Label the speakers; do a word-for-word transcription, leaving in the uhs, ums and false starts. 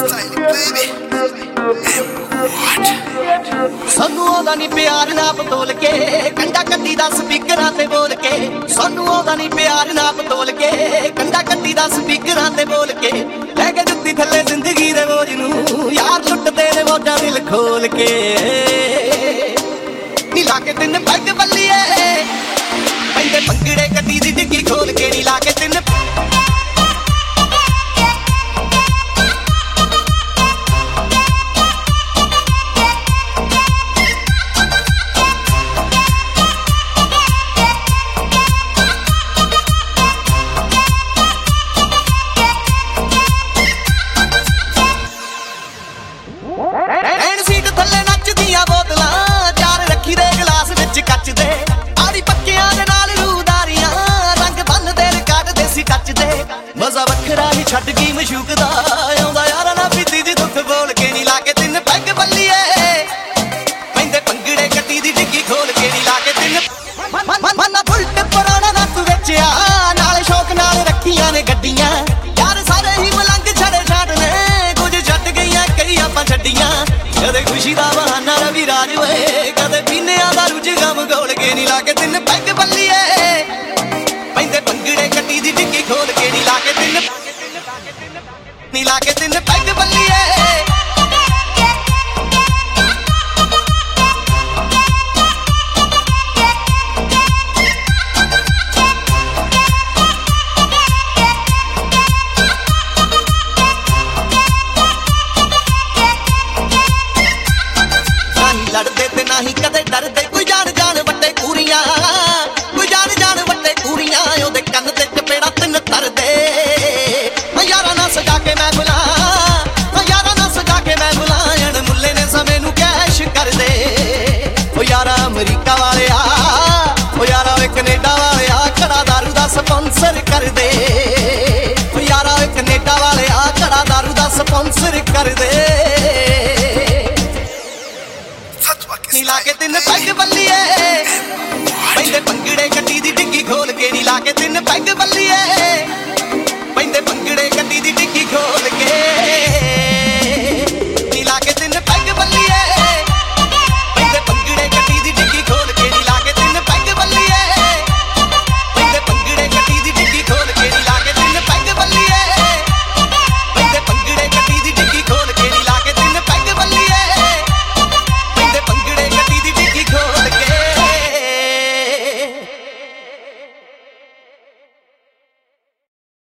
Speaker 1: सानू आउंदा नी प्यार नाप तोल के कंडा कट्टी दा स्पीकरां ते बोल के सानू आउंदा नी प्यार नाप तोल के कंडा कट्टी दा स्पीकरां ते बोल के लैके जुत्ती थल्ले जिंदगी दे बोझ नू यार लुटदे ने मौजां दिल खोल के नी लाके तिन पैग बल्लिए पैंदे पंगड़े कट्टी दी डिग्गी खोल के नी लाके तिन मजा वखरा ही छड़ गई मशूक दा आउंदा यारा ना पीती जी दुख बोल के नी लाके तिन पैग बल्लिए पैंदे पंगड़े कट्टी दी डिग्गी खोल के नी लाके तिन मन्ना बुलट पुराना नट वेचिया नाल शौक नाल रखियां ने गड्डियां यार सारे ही मलंग छड़े छाड़ने कुछ छट गईयां कई आपां छड्डियां कदे खुशी दा बहाना रवि राज वे कदे पीने दा रुझ गम गोल के नी लाके तिन पैग बल्लिए पैंदे पंगड़े कट्टी दी डिग्गी खोल के नी लाके तिन नी लाके तिन पैग बल्लिए नहीं लड़दे ते नहीं कदे डरदे कोई जान जान वट्टे कूरियां कोई जान जान वट्टे कूरियां ओदे कन्न ते चपेड़ा तिन तरदे यारा ना सजा के मैं बुला यारा ना सजा के मैं बुलायन मुल्ले ने समय नू कैश कर दे ओ यारा अमरीका वाले आ ओ यारा वे कनेडा वाले आ कड़ा दारू दा स्पॉन्सर कर दे ओ यारा वे कनेडा वाले आ कड़ा दारू दा स्पॉन्सर कर दे नी लाके तिन पैग बल्लिए पैंदे पंगड़े कट्टी दी डिग्गी खोल के नी लाके तिन पैग